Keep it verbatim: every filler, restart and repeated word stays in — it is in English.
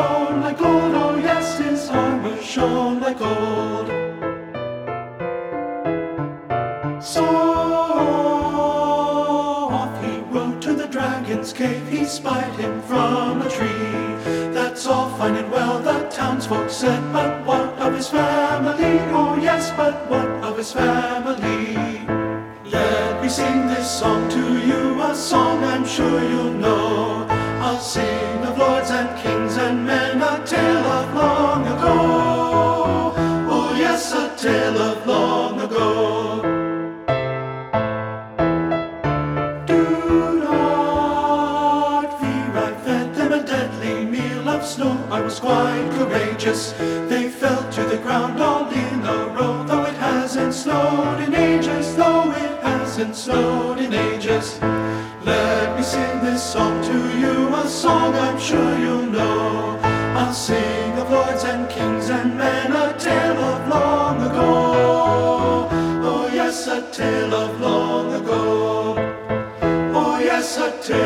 shone like gold. Oh yes, his armor shone like gold. So off he rode to the dragon's cave. He spied him from a tree. That's all fine and well, the townsfolk said, but what of his family? Oh yes, but what of his family? Let me sing this song to you, a song I'm sure you'll know. I'll sing of lords and kings and men, a tale of long ago. Oh yes, a tale of long ago. Do not fear, I fed them a deadly meal of snow. I was quite courageous. They fell to the ground all in a row. Though it hasn't snowed in ages, though it hasn't snowed in ages. Let me sing this song to you, a song I'm sure you'll know. I'll sing of lords and kings and men, a tale of long ago. Oh yes, a tale of long ago. Oh yes, a tale